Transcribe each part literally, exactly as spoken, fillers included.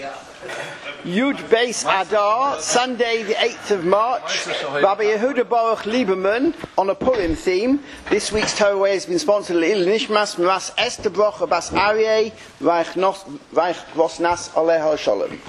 Yud Beis Adar, Sunday the eighth of March. Rabbi Yehuda Baruch Lieberman on a Purim theme. This week's Torah has been sponsored by Il Nishmas Mas Esther Brocha Bas Aryeh Vaich Vosnas Aleha Shalom.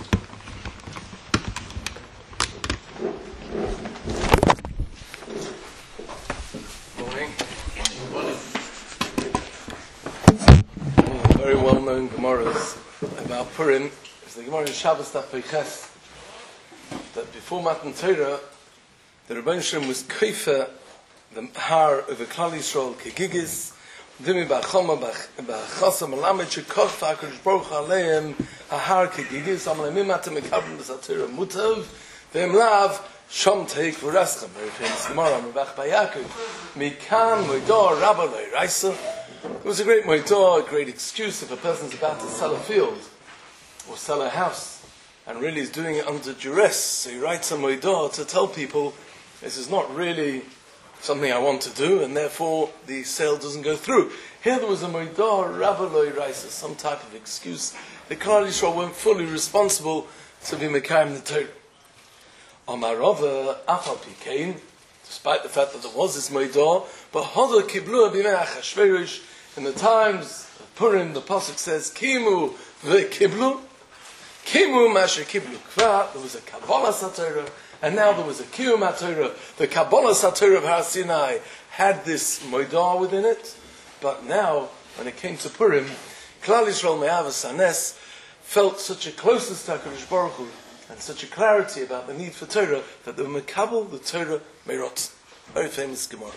Very well-known Gemaras about Purim is the Gemara in Shabbos Daf Peiches, that before Matan Torah, the Rebbeinu Shalom was kaifa the har of the Klal Yisrael kegigis, dimi ba'choma ba'chasa malamed shekoch v'akadosh baruch hu aleim har kegigis amalemim atem mekablim b'satorah mutav v'em lav shom teik v'raschem. Very famous Gemara, Mebach Bayakov, mikan moidor rabba lo raisa. It was a great moidah, a great excuse if a person's about to sell a field or sell a house and really is doing it under duress. So he writes a moidah to tell people this is not really something I want to do, and therefore the sale doesn't go through. Here there was a moidah, rabba lo raisa, some type of excuse. The Klal Yisrael weren't fully responsible to be mekayim the Torah. Amar Rava afal pikein, despite the fact that there was this moidah, but hoda kiblu b'mei Achashverosh. In the times of Purim, the pasuk says, "Kimu ve'kiblu, kimu masher kiblu kva." There was a Kabbalah Satorah, and now there was a Kiyum HaTorah. The Kabbalah Satorah of Har Sinai had this moidah within it, but now, when it came to Purim, Klal Yisrael Me'avas Hanes felt such a closeness to HaKadosh Baruch Hu and such a clarity about the need for Torah that they were mekabel the Torah meirot. Very famous Gemara.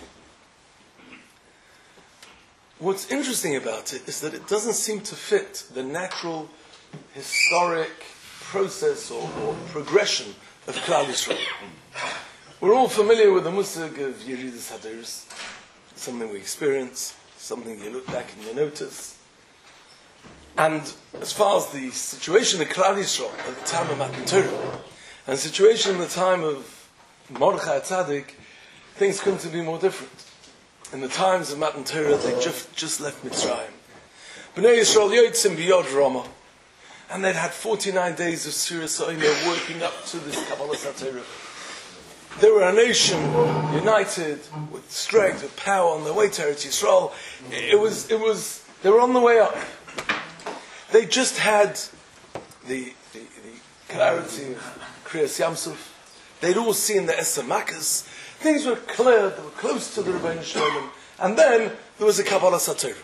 What's interesting about it is that it doesn't seem to fit the natural, historic process or, or progression of Klal Yisrael. We're all familiar with the musig of Yeridas Haderis, something we experience, something you look back and you notice. And as far as the situation of Klal Yisrael at the time of Matan Torah, and the situation in the time of Mordechai Tzaddik, things couldn't be more different. In the times of Matan Torah, they just, just left Mitzrayim. Bnei Yisrael yotzim b'yod Rama, and they'd had forty-nine days of Surah So'imah working up to this Kabbalah Satorah. They were a nation united with strength, with power on their way to Eretz Yisrael. It was, it was, they were on the way up. They just had the, the, the clarity of Kriyas Yamsuf. They'd all seen the Eser Makkos. Things were clear, they were close to the Rebbeinu Shalom, and then there was a Kabbalah Satorah.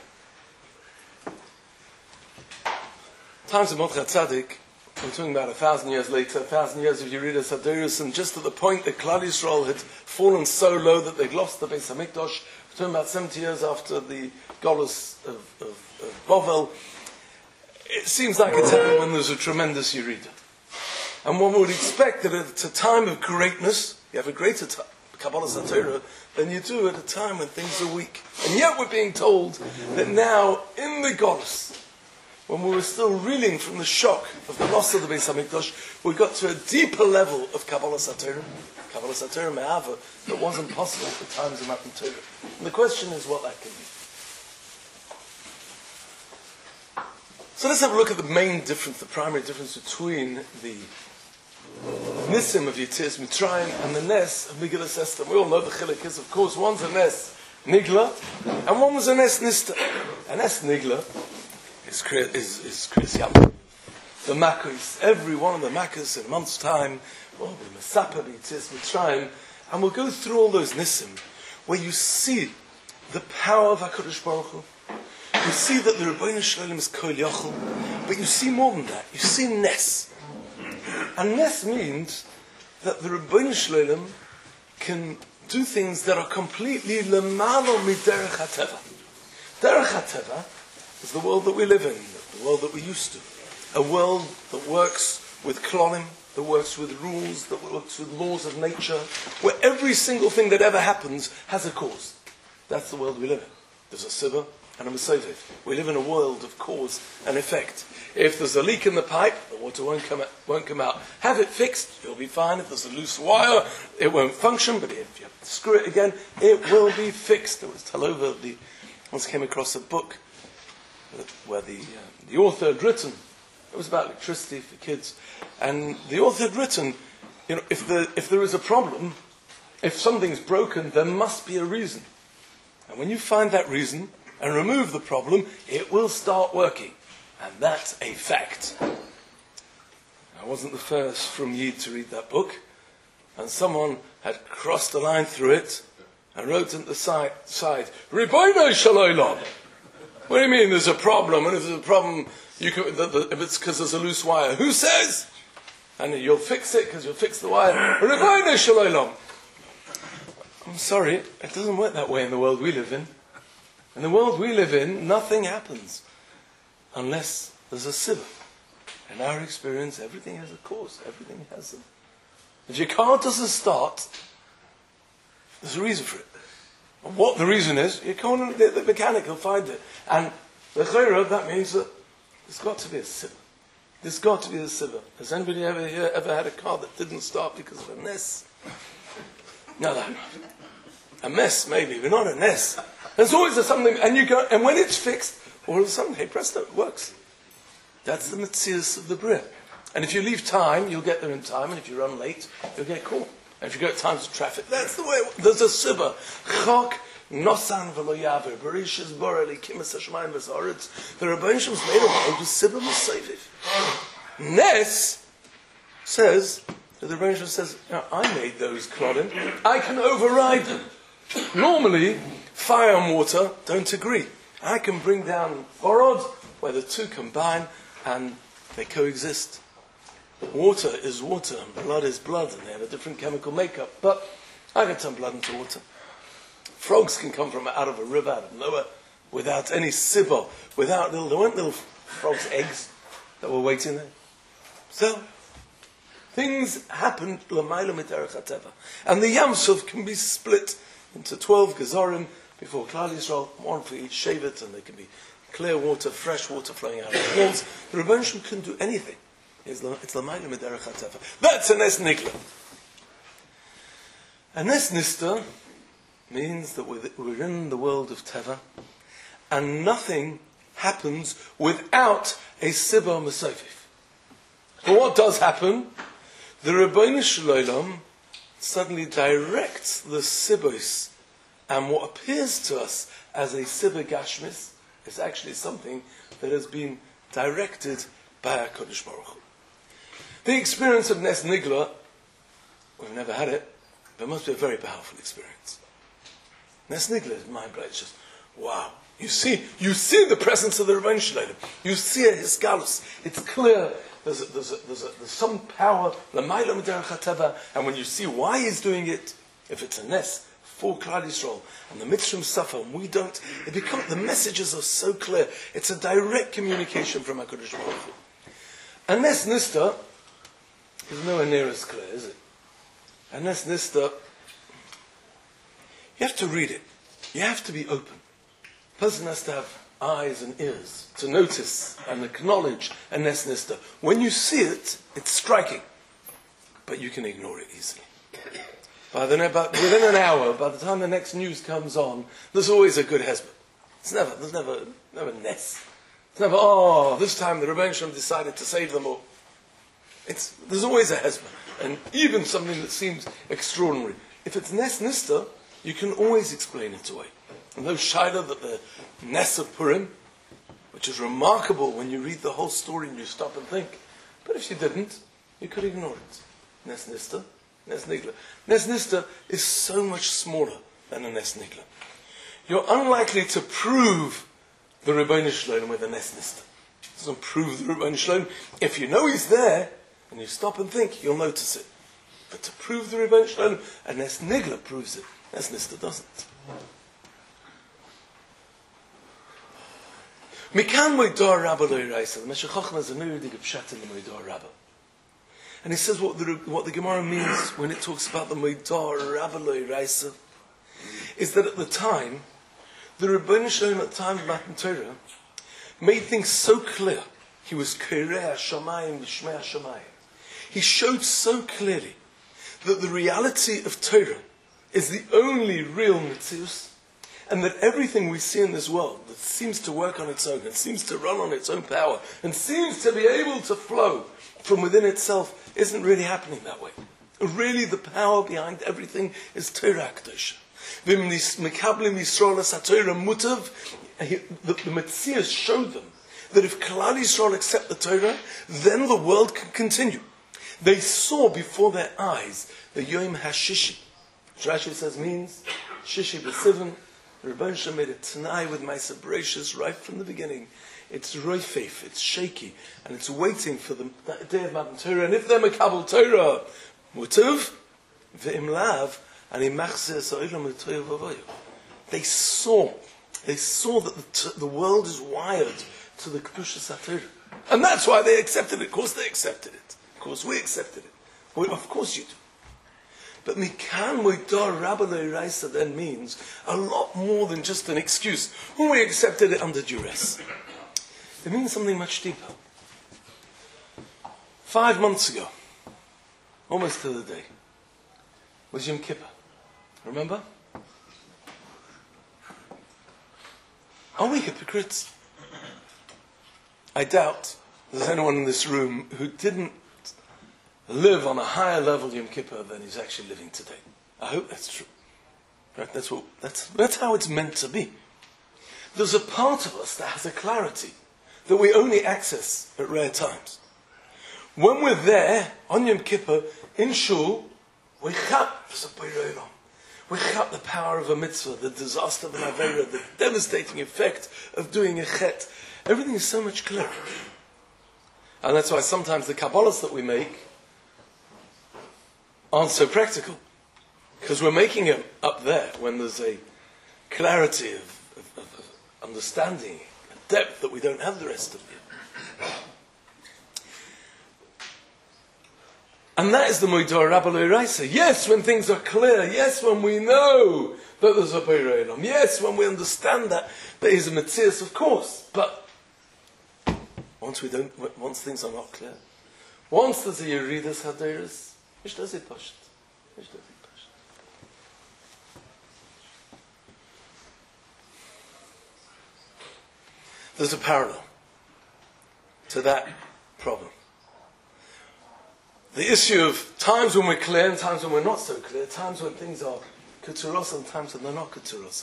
Times of Mordechai Tzaddik, I'm talking about a thousand years later, a thousand years of Yeridas Haderis, and just at the point that Klal Yisrael had fallen so low that they'd lost the Beis HaMikdash, we're talking about seventy years after the Golus of, of, of Bovel. It seems like a time when there's a tremendous Yerida. And one would expect that at a time of greatness, you have a greater time, Kabbalah Satorah, than you do at a time when things are weak. And yet we're being told that now, in the Golus, when we were still reeling from the shock of the loss of the Beis HaMikdash, we got to a deeper level of Kabbalah Satorah, Kabbalah Satorah Me'ava, that wasn't possible at the times of Matan Torah. And the question is what that can be. So let's have a look at the main difference, the primary difference between the Nisim of Yetzias Mitzrayim and the Nes of Megillas Esther. We all know the chilek is, of course, one's a Nes Nigla, and one was a Nes Nista. A Nes Nigla is is is Kriyas Yamsuf. The Makkos, every one of the Makkos in a month's time, will be Mesapa Yetzias Mitzrayim, and we'll go through all those Nisim, where you see the power of HaKadosh Baruch Hu. You see that the Rebbeinu Shalom is Kol Yochel, but you see more than that. You see Nes. And Nes means that the Rebbeinu Shalom can do things that are completely lemalo miderech hateva. Derech hateva is the world that we live in, the world that we're used to. A world that works with klonim, that works with rules, that works with laws of nature, where every single thing that ever happens has a cause. That's the world we live in. There's a siva and a mesovev. We live in a world of cause and effect. If there's a leak in the pipe, the water won't come out, won't come out. Have it fixed, you'll be fine. If there's a loose wire, it won't function, but if you have to screw it again, it will be fixed. It was Talova, the once came across a book where the, uh, the author had written It was about electricity for kids. And the author had written, you know, if, the, if there is a problem, if something's broken, there must be a reason. And when you find that reason and remove the problem, it will start working. And that's a fact. I wasn't the first from Yid to read that book. And someone had crossed the line through it and wrote on the side, side Ribono Shel Olam. What do you mean there's a problem? And if there's a problem, you can, the, the, if it's because there's a loose wire, who says? And you'll fix it because you'll fix the wire. Ribono Shel Olam. I'm sorry, it doesn't work that way in the world we live in. In the world we live in, nothing happens unless there's a sibah. In our experience, everything has a cause. Everything has a... If your car doesn't start, there's a reason for it. And what the reason is, your car, the, the mechanic will find it. And the chayra, that means that there's got to be a sibah. There's got to be a sibah. Has anybody ever here ever had a car that didn't start because of a mess? No, no. A mess, maybe, but not a mess. There's always a something, and you go, and when it's fixed, all of a sudden, hey, presto, it works. That's the metzius of the bria. And if you leave time, you'll get there in time, and if you run late, you'll get caught. And if you go at times of traffic, that's the way it, there's a sibah. Chok nosan v'lo yaver, berishis boreli kimis hashmayim v'zaretz. The Rebbeinu Shem was made of a sibah m'seiviv. Nes says, the Rebbeinu Shem says, now, I made those klodim, I can override them. Normally, fire and water don't agree. I can bring down borod, where the two combine, and they coexist. Water is water, and blood is blood, and they have a different chemical makeup. But I can turn blood into water. Frogs can come from out of a river, out of nowhere, without any sibah, without little, there weren't little frogs' eggs that were waiting there. So, things happen, l'mayla miterech hateva. And the Yamsuf can be split into twelve gezorim before Klal Yisrael, one for each shevet, and there can be clear water, fresh water flowing out of the walls. The Rebbeinu Shem couldn't do anything. It's l'mayla miterech hateva. That's a nes nigla. A nes nista means that we're in the world of teva, and nothing happens without a sibah mesofif. But what does happen? The Rebbeinu Shel Olam suddenly directs the sibos, and what appears to us as a sibah gashmis is actually something that has been directed by HaKadosh Baruch Hu. The experience of Nes Nigla, we've never had it, but it must be a very powerful experience. Nes Nigla is mind-blowing. It's just, wow. You see, you see the presence of the Rebbeinu Shel Olam. You see a hisgalus. It's clear. There's, a, there's, a, there's, a, there's some power, l'mayla miterech hateva, and when you see why he's doing it, if it's a nes for Klal Yisrael, and the Mitzrim suffer, and we don't, it becomes, the messages are so clear. It's a direct communication from HaKadosh Baruch Hu. A nes nista is nowhere near as clear, is it? A nes nista, you have to read it. You have to be open. A person has to have eyes and ears to notice and acknowledge a nes nista. When you see it, it's striking, but you can ignore it easily. By the, about, within an hour, by the time the next news comes on, there's always a good husband. It's never, there's never, never nes. It's never, oh, this time the Rebbeinu Shem decided to save them all. It's, there's always a husband, and even something that seems extraordinary. If it's nes nista, you can always explain it away. And those shaila that the Nes of Purim, which is remarkable when you read the whole story and you stop and think. But if you didn't, you could ignore it. Nes Nista, Nes Nigla. Nes Nista is so much smaller than a Nes Nigla. You're unlikely to prove the Rebbeinu Shel Olam with a Nes Nista. It doesn't prove the Rebbeinu Shel Olam. If you know he's there, and you stop and think, you'll notice it. But to prove the Rebbeinu Shel Olam, a Nes Nigla proves it. Nes Nista doesn't. Mikan moidor rabba lo yiraisa. The Meshech Chochmah is a nuridig of pshat in the moidor rabba. And he says what the, what the Gemara means when it talks about the moidor rabba lo yiraisa is that at the time, the Rebbeinu Shel Olam at the time of Matan Torah made things so clear. He was Kirei HaShamayim V'Shmei HaShamayim. He showed so clearly that the reality of Torah is the only real Metzius, and that everything we see in this world that seems to work on its own, and seems to run on its own power, and seems to be able to flow from within itself, isn't really happening that way. Really, the power behind everything is Torah Kedosha. The the Messiah showed them that if Klal Yisrael accept the Torah, then the world can continue. They saw before their eyes the Yom HaShishi, which Rashi says means Shishi B'Sivan. The Rebbeinu Shalom made a Tanai with Ma'aser Bereishis right from the beginning. It's roifef, it's shaky, and it's waiting for the day of Matan Torah. And if they're Makabel Torah, Mutav, Ve'im Lav, and Imachzeh Sa'olam L'Toyev Avoyu. They saw, they saw that the, the world is wired to the Kedushas HaTorah. And that's why they accepted it. Of course they accepted it. Of course we accepted it. Well, of course you do. But Mikan Moidar Rabba Le'iraisa then means a lot more than just an excuse. When we accepted it under duress. It means something much deeper. Five months ago, almost to the day, was Yom Kippur. Remember? Are we hypocrites? I doubt there's anyone in this room who didn't live on a higher level Yom Kippur than he's actually living today. I hope that's true. Right? That's what, that's, that's how it's meant to be. There's a part of us that has a clarity that we only access at rare times. When we're there on Yom Kippur in Shul, we chap we chap the power of a mitzvah, the disaster of an avera, the devastating effect of doing a chet. Everything is so much clearer. And that's why sometimes the Kabbalahs that we make aren't so practical. Because we're making it up there when there's a clarity of, of, of understanding, a depth that we don't have the rest of it. And that is the Moidar Rabba Le'iraisa. Yes, when things are clear. Yes, when we know that there's a Borei Olam. Yes, when we understand that there is a Metzias, of course. But once we don't, once things are not clear, once there's a Yeridas Haderes, which does it push it? Which does it push it? There's a parallel to that problem. The issue of times when we're clear and times when we're not so clear, times when things are keturos and times when they're not keturos.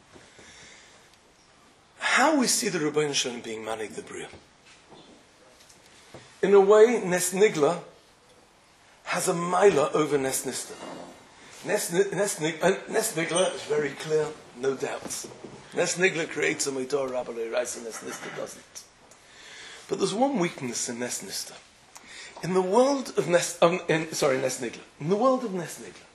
How we see the Rebbeinu Shalom being Manig the Bria. In a way, Nes Nigla has a Maila over Nes Nista. Nes, Nes, Nes Nigla is very clear, no doubt. Nes Nigla creates a Moidar Rabba Le'iraisa and Nes Nista doesn't. But there's one weakness in Nes Nista. In the world of Nes, um, in, sorry, Nes Nigla. In the world of Nes Nigla,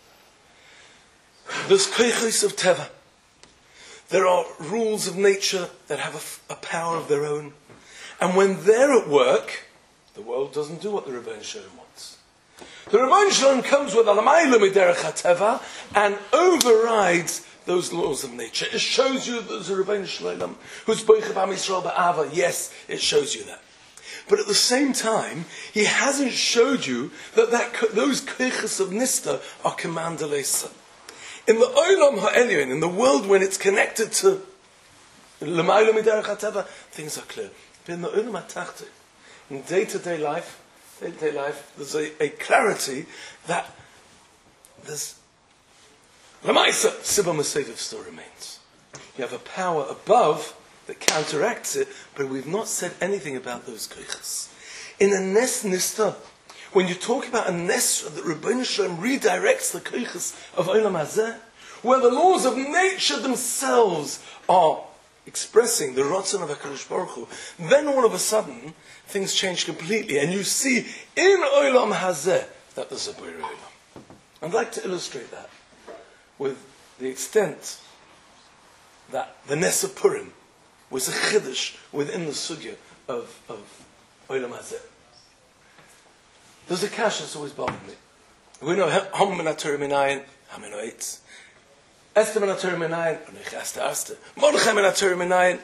there's koichos of Teva. There are rules of nature that have a, a power of their own. And when they're at work, the world doesn't do what the Rebbeinu Shalom wants. The Rebbeinu Shalom comes with Alamayla Miderech HaTeva and overrides those laws of nature. It shows you that there's a Rebbeinu Shalom who's Boichab Am Yisrael Ba'ava. Yes, it shows you that. But at the same time, he hasn't showed you that, that those koichos of Nista are command d'leisa. In the Olam Ha'elyon, in the world when it's connected to L'mayla Miderech HaTeva, things are clear. But in the Olam HaTachton, in day-to-day life, day-to-day life, there's a, a clarity that there's L'maisa, Sibba Meseviv still remains. You have a power above that counteracts it, but we've not said anything about those koichos. In a Nes Nista, when you talk about a Nesra that Rebbeinu Shalom redirects the koichos of Olam Hazeh, where the laws of nature themselves are expressing the Ratzon of HaKadosh Baruch Hu, then all of a sudden, things change completely, and you see in Olam Hazeh that there's a Borei Olam. I'd like to illustrate that with the extent that the Nes of Purim was a chiddush within the sugya of, of Olam Hazeh. There's a kasha that's always bothered me. We know Hom min HaTorah minayin, Hamin Oetz. Esther min HaTorah minayin, Nechasta Esther. Mordechai min HaTorah minayin,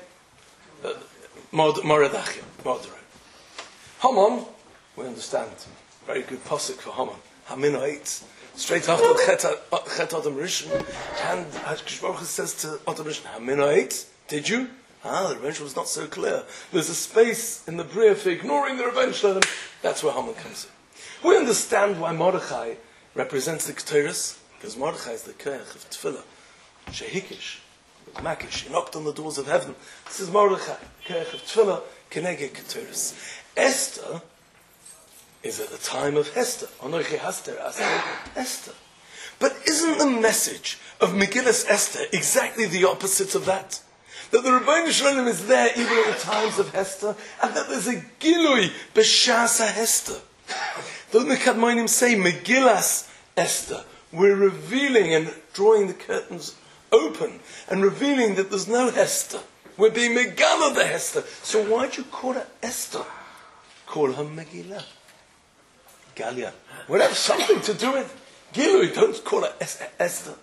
Moradachim, Mordechai. Haman, we understand. Very good posuk for Haman. Haminoit, straight after Chet Adam Rishon, and Hakadosh Baruch Hu says to Adam Rishon, Haminoit, did you? Ah, the Rebbeinu was not so clear. There's a space in the Bria for ignoring the Rebbeinu Shalom. That's where Haman comes in. We understand why Mordechai represents the Ketores, because Mordechai is the Keach of Tefillah, Shehikish, Makish, he knocked on the doors of heaven. This is Mordechai, Keach of Tefillah, Keneged Ketores. Esther is at the time of Hester. Anochi Haster, Esther. But isn't the message of Megillas Esther exactly the opposite of that? That the Rebbeinu Shalom is there even at the times of Hester, and that there's a Gilui B'Shasa Hester. The Mekadmonim say Megillas Esther. We're revealing and drawing the curtains open and revealing that there's no Hester. We're being Megala the Hester. So why do you call her Esther? Call her Megillah. Galia. Would have something to do with Gilui. Don't call her es- Esther.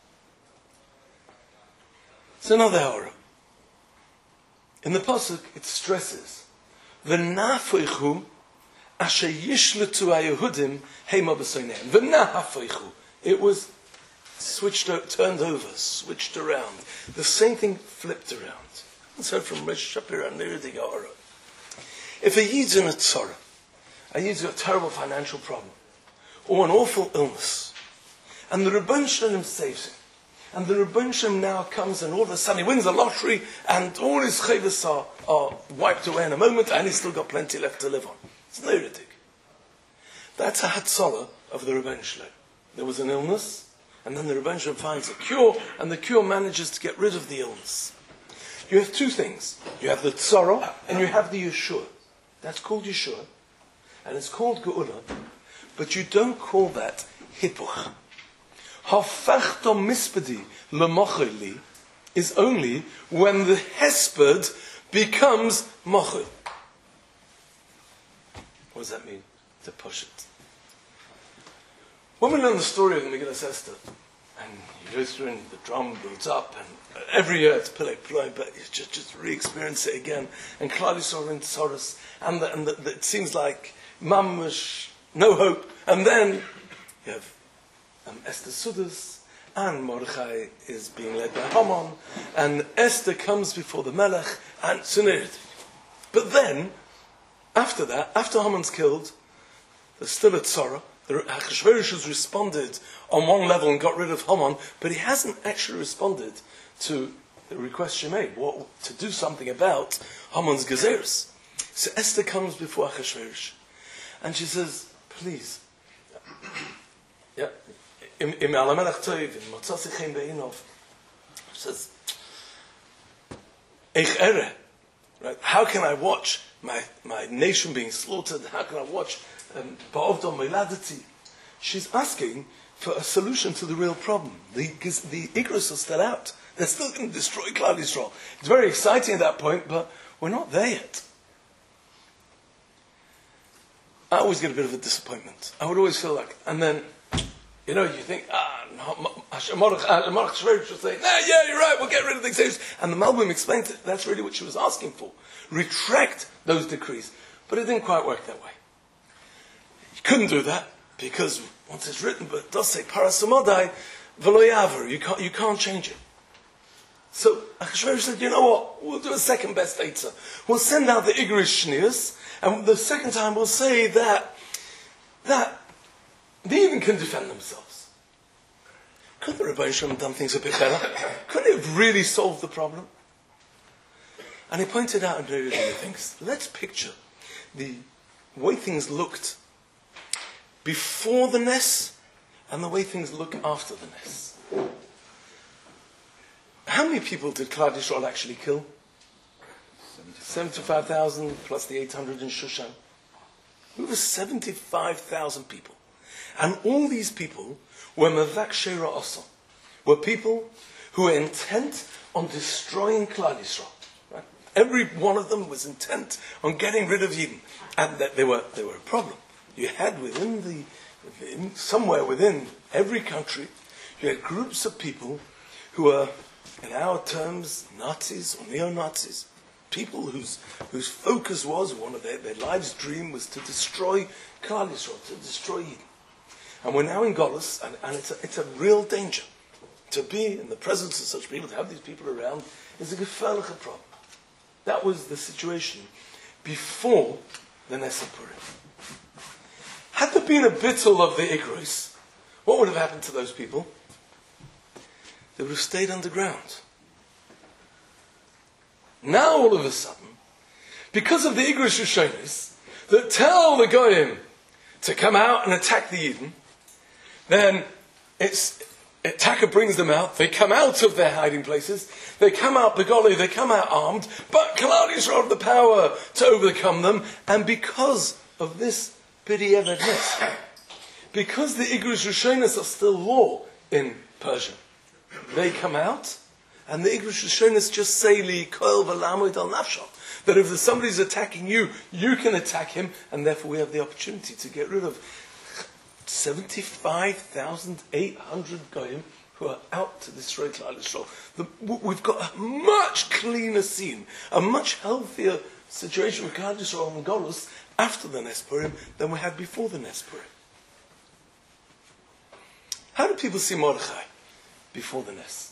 It's another horror. In the pasuk, it stresses V'nafoichu asher yishletu haYehudim heima b'soneim. V'nafoichu. It was switched, turned over, switched around. The same thing flipped around. Let's heard from Rosh Shapira and Nirdi Ga'ara. If a Yid's in a tzara, a Yid's got a terrible financial problem, or an awful illness, and the Rebbeinu Shalom saves him, and the Rebbeinu Shalom now comes and all of a sudden he wins the lottery and all his chayvus are, are wiped away in a moment and he's still got plenty left to live on. It's no ridik. That's a hatzalah of the Rebbeinu Shalom. There was an illness and then the Rebbeinu Shalom finds a cure and the cure manages to get rid of the illness. You have two things. You have the tzara and you have the Yeshua. That's called Yeshua and it's called Geula, but you don't call that Hippuch. Hafachto mispedi lemocheli is only when the hesped becomes mochel. What does that mean? To push it. When we learn the story of the Megillas Esther, and you go through and the drum builds up, and every year it's pilei ploy, but you just, just re-experience it again, and Klal Yisrael in Tzoros, and, the, and the, the, it seems like mamash, no hope, and then you have Um, Esther Sudas, and Mordechai is being led by Haman, and Esther comes before the Melech, and Sunir. But then, after that, after Haman's killed, there's still a tzara. Achashverosh has responded on one level and got rid of Haman, but he hasn't actually responded to the request she made, what, to do something about Haman's gezeres. So Esther comes before Achashverosh, and she says, please, yeah, Im Alamelech Toiv, in Motzasichem Be'inov, says, Eich Ere, right? How can I watch my, my nation being slaughtered? How can I watch Ba'ovdom Meiladati? She's asking for a solution to the real problem. The, the Igros are still out. They're still going to destroy Klal Yisrael. It's very exciting at that point, but we're not there yet. I always get a bit of a disappointment. I would always feel like, and then, you know, you think, ah, Mordechai should say, nah, yeah, you're right, we'll get rid of the executions. And the Malbim explained that that's really what she was asking for. Retract those decrees. But it didn't quite work that way. You couldn't do that, because once it's written, but it does say, Parasamodai, Veloyaver, you can't, you can't change it. So Achashverosh said, you know what, we'll do a second best Eitzah. We'll send out the Igrish Shneas, and the second time we'll say that, that, they even can defend themselves. Couldn't the Rebbeinu Shalom have done things a bit better? Couldn't it have really solved the problem? And he pointed out and very things. Let's picture the way things looked before the Ness and the way things look after the Ness. How many people did Klal Yisrael actually kill? seventy-five thousand plus the eight hundred in Shushan. Over seventy-five thousand people. And all these people were Mavak Shera Osa, were people who were intent on destroying Klal Yisrael. Right? Every one of them was intent on getting rid of Yidden. And that they were they were a problem. You had within the, within, somewhere within every country, you had groups of people who were, in our terms, Nazis or neo-Nazis. People whose whose focus was, one of their, their life's dream was to destroy Klal Yisrael, to destroy Yidden. And we're now in Golus, and, and it's, a, it's a real danger. To be in the presence of such people, to have these people around, is a gefährliche problem. That was the situation before the Nes Purim. Had there been a bittul of the Igros, what would have happened to those people? They would have stayed underground. Now all of a sudden, because of the Igros Rishonis that tell the Goyim to come out and attack the Yidden, then it's Taka brings them out. They come out of their hiding places. They come out begoli. They come out armed. But Klal Yisrael have the power to overcome them. And because of this b'di'evedness, because the Igros Rishonos are still law in Persia, they come out, and the Igros Rishonos just say li koil v'lamud al nafsho, that if somebody's attacking you, you can attack him, and therefore we have the opportunity to get rid of seventy-five thousand eight hundred goyim who are out to destroy Klal Yisrael. The, we've got a much cleaner scene, a much healthier situation with Klal Yisrael and Golus after the Nes Purim than we had before the Nes Purim. How did people see Mordechai before the Nes?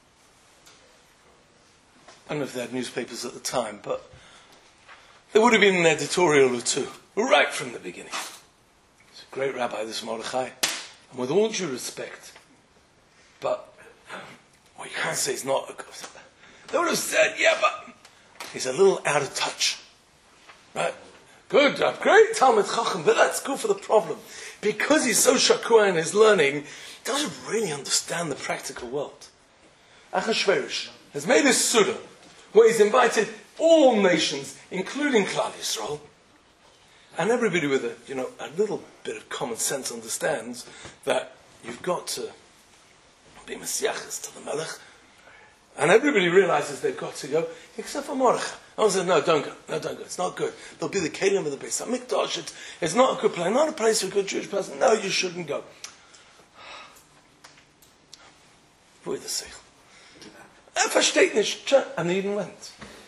I don't know if they had newspapers at the time, but there would have been an editorial or two, right from the beginning. Great rabbi, this Mordechai, and with all due respect, but well, you can't say he's not a good. They would have said, yeah, but he's a little out of touch, right? Good, great Talmid Chacham, but that's good for the problem, because he's so shakua in his learning, he doesn't really understand the practical world. Achashverosh has made a suda where he's invited all nations, including Klal Yisrael. And everybody with a, you know, a little bit of common sense understands that you've got to be Messiachas to the Melech. And everybody realizes they've got to go, except for Mordechai. I said, no, don't go. No, don't go. It's not good. There'll be the Kelim of the Beis HaMikdash. It's, it's not a good place. Not a place for a good Jewish person. No, you shouldn't go. With the Seichel. Versteht nicht. And he even went.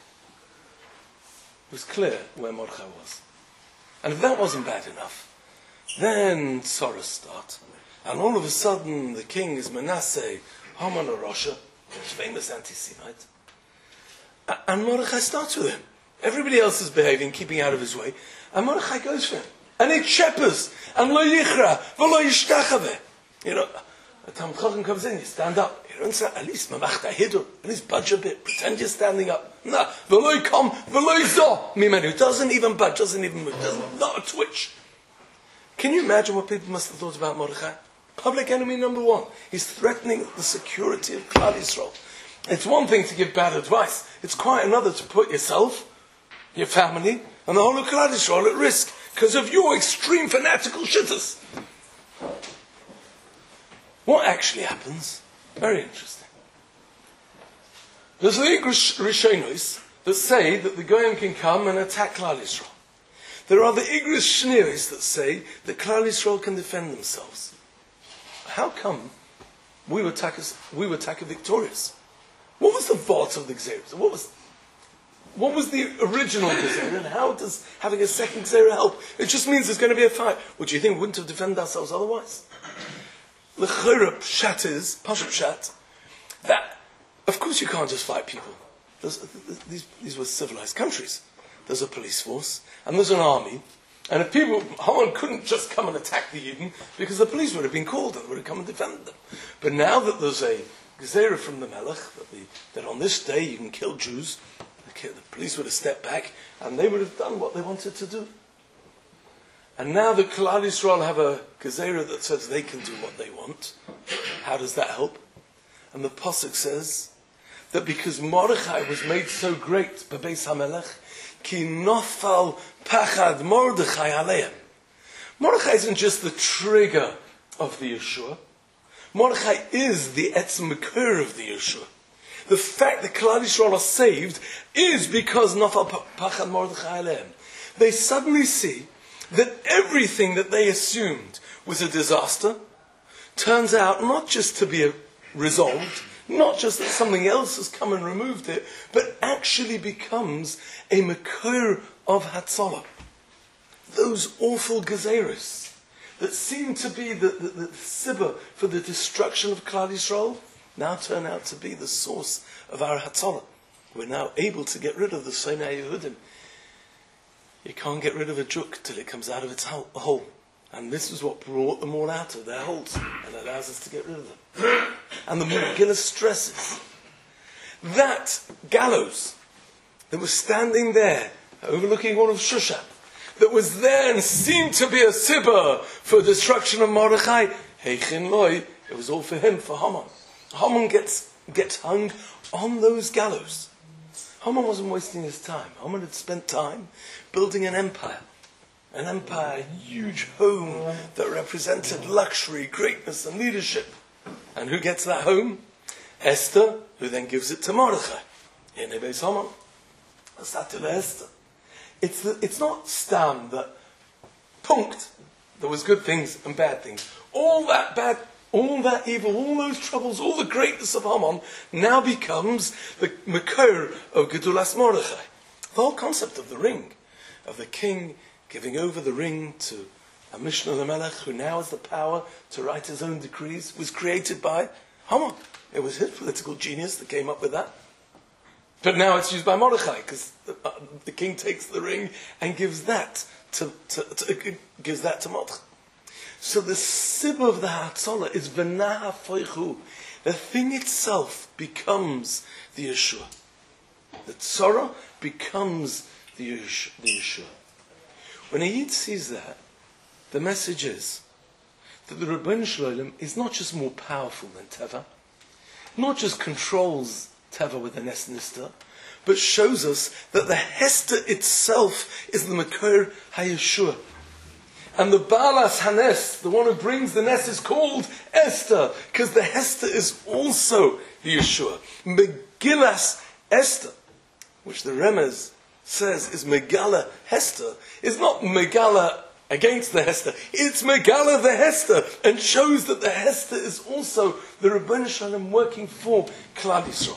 It was clear where Mordechai was. And if that wasn't bad enough, then sorrows start. And all of a sudden, the king is Manasseh, Haman Arosha, famous anti-Semite. And Mordechai starts with him. Everybody else is behaving, keeping out of his way. And Mordechai goes for him. And it shephers. And lo yichra, v'lo yishtachave. You know, a Talmid Chacham comes in, you stand up. You don't say, at least mamachta hidu. At least budge a bit. Pretend you're standing up. No. V'lo kom, v'lo zo. Mimenu. Doesn't even budge, doesn't even move. Doesn't, not a twitch. Can you imagine what people must have thought about Mordechai? Public enemy number one. He's threatening the security of Klal Yisrael. It's one thing to give bad advice. It's quite another to put yourself, your family, and the whole of Klal Yisrael at risk because of your extreme fanatical shittas. What actually happens? Very interesting. There's the Rishonos that say that the Goyim can come and attack Klal Yisrael. There are the Igros Shneris that say that Klal Yisrael can defend themselves. How come we were Taka, we were Taka victorious? What was the vault of the Gzeirah? What was, what was the original Gzeirah, and how does having a second Gzeirah help? It just means there's going to be a fight. What do you think? We wouldn't have defended ourselves otherwise? The Chorah Pshat is, Pashup Pshat, that, of course you can't just fight people. There's, these, these were civilized countries. There's a police force, and there's an army, and if people, Haman couldn't just come and attack the Yidden, because the police would have been called and would have come and defended them. But now that there's a Gezerah from the Melech, that, the, that on this day you can kill Jews, the, the police would have stepped back, and they would have done what they wanted to do. And now the Klal Yisrael have a Gezerah that says they can do what they want. How does that help? And the Pasuk says that because Mordechai was made so great, Bebeis HaMelech, Ki nofal pachad Mordechai aleim. Mordechai isn't just the trigger of the Yeshua. Mordechai is the etzem makor of the Yeshua. The fact that Klal Yisrael are saved is because nofal pachad Mordechai aleim. They suddenly see that everything that they assumed was a disaster turns out not just to be resolved, not just that something else has come and removed it, but actually becomes a makor of Hatzalah. Those awful Gezeros that seemed to be the, the, the sibba for the destruction of Klal Yisrael now turn out to be the source of our Hatzalah. We're now able to get rid of the Sonei Yehudim. You can't get rid of a juk till it comes out of its hole. And this is what brought them all out of their holes and allows us to get rid of them. And the Megillah stresses that gallows that was standing there overlooking all of Shushan, that was there and seemed to be a sibba for destruction of Mordechai, Heichin Loi, it was all for him, for Haman. Haman gets, gets hung on those gallows. Haman wasn't wasting his time. Haman had spent time building an empire. An empire, a huge home that represented luxury, greatness and leadership. And who gets that home? Esther, who then gives it to Mordechai. In Beis Haman. Esther. It's, the, it's not stam that punkt, there was good things and bad things. All that bad, all that evil, all those troubles, all the greatness of Haman now becomes the makor of Gedulas Mordechai. The whole concept of the ring, of the king giving over the ring to a Mishnah the Melech, who now has the power to write his own decrees, was created by Haman. It was his political genius that came up with that. But now it's used by Mordechai, because the, uh, the king takes the ring and gives that to, to, to uh, gives that to Mordechai. So the sibba of the Hatzalah is v'naha foichu. The thing itself becomes the Yeshua. The tzara becomes the Yeshua. When a Yid sees that, the message is that the Rebbeinu Shalom is not just more powerful than Teva, not just controls Teva with the Nes Nista, but shows us that the Hester itself is the Makor HaYeshua. And the Baalas Hanes, the one who brings the Nes, is called Esther, because the Hester is also the Yeshua. Megillas Esther, which the Remez says is Megala Hester, is not Megala against the Hester. It's Megala the Hester, and shows that the Hester is also the Rebbeinu Shalom working for Klal Yisrael.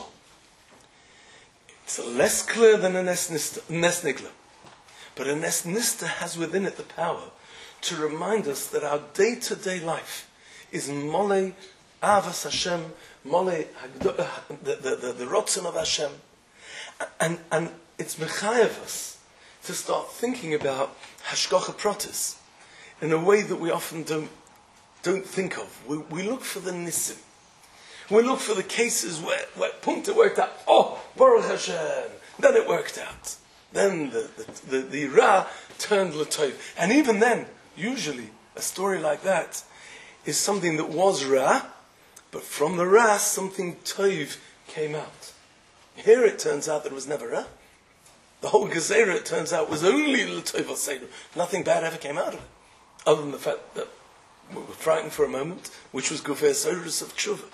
It's less clear than a Nes Nigla, but a Nes Nista has within it the power to remind us that our day-to-day life is Molei Avas Hashem, Molei the the the, the Rotzen of Hashem, and and it's mechayev us to start thinking about hashgacha pratis in a way that we often don't don't think of. We, we look for the nisim. We look for the cases where, where punkt it worked out. Oh, Baruch Hashem. Then it worked out. Then the the, the, the Ra turned l'tov. And even then, usually, a story like that is something that was Ra, but from the Ra, something tov came out. Here it turns out that it was never Ra. The whole Gezerah, it turns out, was only l'tov Seder. Nothing bad ever came out of it. Other than the fact that we were frightened for a moment, which was Gufer Soros of Tshuva.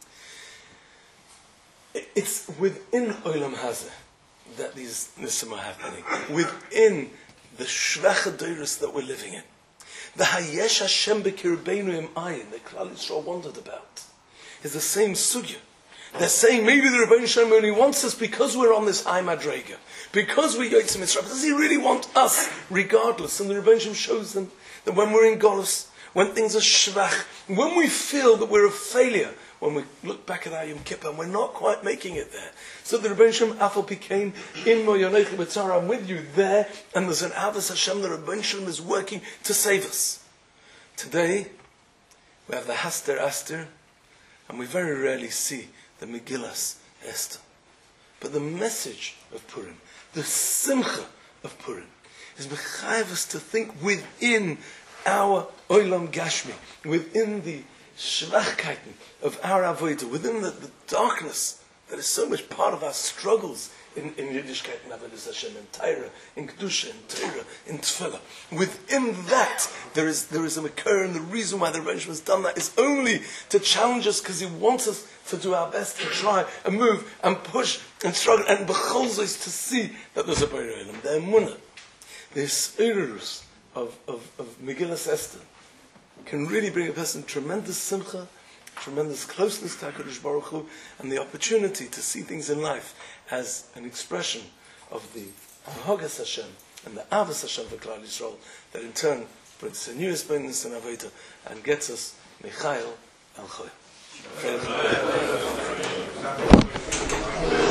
It's within Olam Hazeh that these nisim are happening. Within the Shvach HaDoros that we're living in. The Hayesh Hashem B'Kirbeinu Im Ayin that Klal Yisrael wondered about is the same sugya. They're saying maybe the Rebbeinu Shalom only wants us because we're on this high madrega, because we're Yotzei Mitzrayim. Does he really want us regardless? And the Rebbeinu Shalom shows them that when we're in Golus, when things are shvach, when we feel that we're a failure, when we look back at our Yom Kippur and we're not quite making it there. So the Rebbeinu Shalom Afal became in Mo Yonecha B'Tzara, I'm with you there, and there's an Avos Hashem, the Rebbeinu Shalom is working to save us. Today, we have the Haster Aster, and we very rarely see the Megillas Esther. But the message of Purim, the Simcha of Purim, is mechayev us to think within our Olam Gashmi, within the Shvachkeiten of our Avodah, within the, the darkness that is so much part of our struggles in, in Yiddishkeit and Avodah Hashem, in Torah, in Kedusha, in Torah, in Tefillah. Within that, there is there is a makor, and the reason why the Rebbeinu has done that is only to challenge us, because he wants us to do our best to try and move and push and struggle and becholzos to see that there's a Borei Olam. The emunah, the Yisrus of, of, of Megillas Esther can really bring a person tremendous simcha, tremendous closeness to HaKadosh Baruch Hu, and the opportunity to see things in life as an expression of the Hagas Hashem and the Avos Hashem for Klal Yisrael that in turn brings a new bonus and Avodah, and gets us Michael Al Choy.